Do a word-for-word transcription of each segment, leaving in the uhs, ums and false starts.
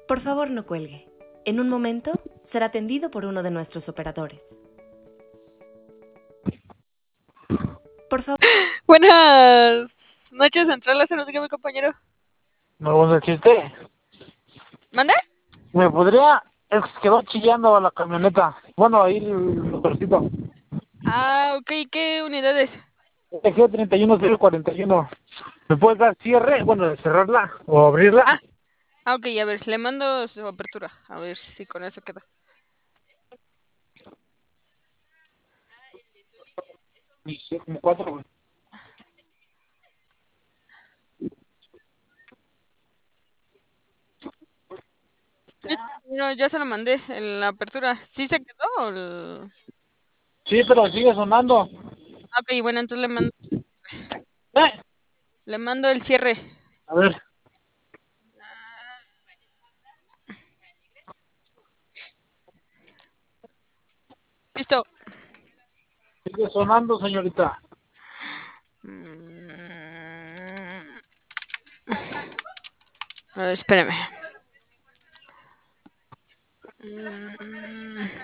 Por favor, no cuelgue. En un momento será atendido por uno de nuestros operadores. Por favor. Buenas noches, Central se nos diga mi compañero. Me gusta el chiste. ¿Mande? ¿Me podría? Es que quedó chillando la camioneta. Bueno, ahí el motorcito. Ah, ok, ¿qué unidades? T G treinta y uno cero cuarenta y uno. ¿Me puedes dar cierre? Bueno, cerrarla o abrirla. Ah, ah, ok, a ver, le mando su apertura. A ver si con eso queda. Sí, como cuatro, güey. No, ya se lo mandé en la apertura. ¿Sí se quedó? O el- Sí, pero sigue sonando. Ah, ok, bueno, entonces le mando, ¿Eh? le mando el cierre. A ver. Listo. Sigue sonando, señorita. Mm. A ver, espérame. Mm.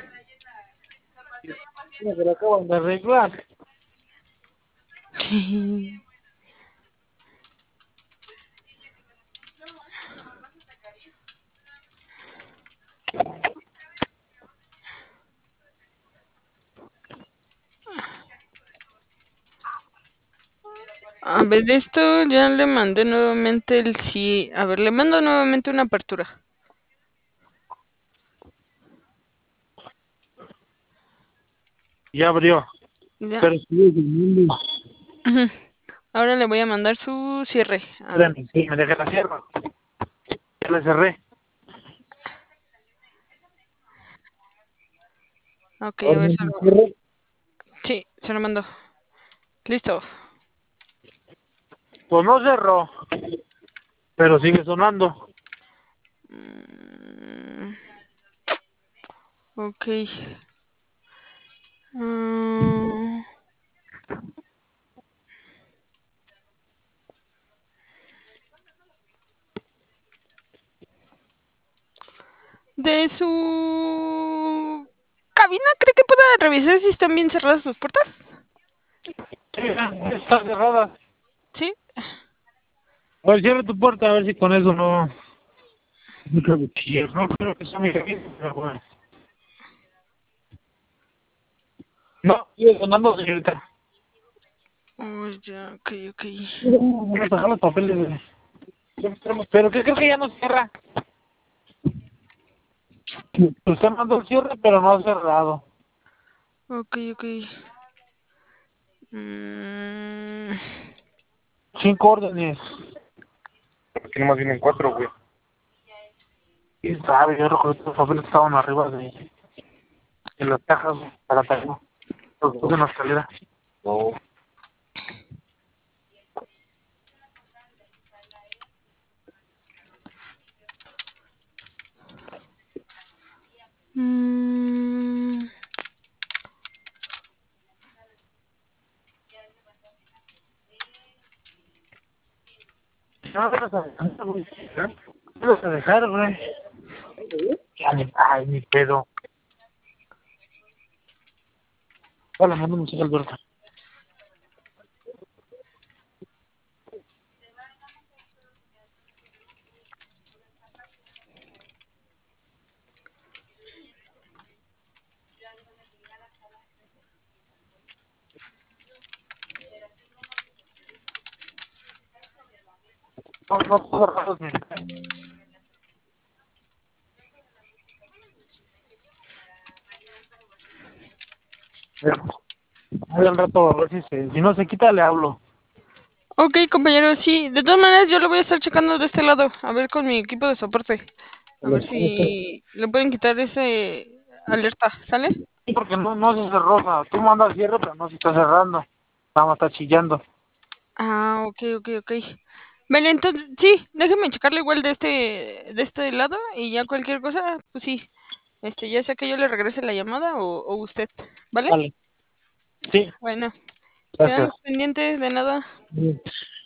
Mira, se lo acaban de arreglar. A ver, esto ya le mandé nuevamente el sí. A ver, le mando nuevamente una apertura. Ya abrió. Ya. Pero sigue sonando. Ujú. Ahora le voy a mandar su cierre. A ver. Espérame, sí, me dejé la cierra. Ya le cerré. Ok, a Ahora ver, me se lo... cierro. Sí, se lo mando. Listo. Pues no cerró, pero sigue sonando. Mm, ok. Mm, de su cabina, ¿cree que pueda revisar si están bien cerradas sus puertas? Sí, está cerrada. Sí. A ver, cierra tu puerta, a ver si con eso no... No creo que, no creo que sea mi cabina, pero bueno. No, sigue sonando, señorita. Oh, ya, ok, ok. Vamos a sacar los papeles. Pero que creo que ya no cierra. Usted mandó el cierre, pero no ha cerrado. Ok, ok. Mm, Cinco órdenes. Tiene más bien en cuatro, güey. Y sabe, yo creo que los papeles estaban arriba de, de las cajas, güey, para traerlo. Los puse en la escalera. No. mm, No, me vas a dejar, güey. Me vas a dejar, güey. Ya, ni- Ay, ni pedo. Hola, mando un mensaje al Alberto. No, no puedo cerrarlos, señorita. Voy al rato a ver si se, si no se quita, le hablo. ok, compañero, sí. De todas maneras, yo lo voy a estar checando de este lado. A ver con mi equipo de soporte. A ver si le pueden quitar ese alerta. ¿Sale? Sí, porque no, no se cerró, o sea, tú mandas cierre, pero no se está cerrando. Nada más está chillando. Ah, ok, ok, ok. Vale, entonces, sí, déjeme checarlo igual de este, de este lado y ya cualquier cosa, pues sí, este, ya sea que yo le regrese la llamada o, o usted, ¿vale? Vale. Sí, Bueno, gracias. quedamos pendientes de nada. Sí.